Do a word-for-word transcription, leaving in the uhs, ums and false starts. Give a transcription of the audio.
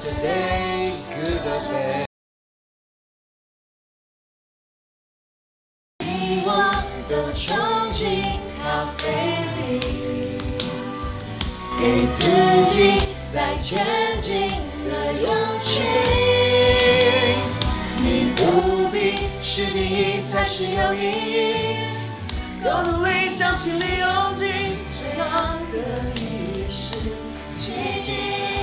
Yesterday, good or bad。遗忘都冲进咖啡里，给自己再前进的勇气。你不必是第一才是有意义，够努力将心里用尽，这样的意义是奇迹。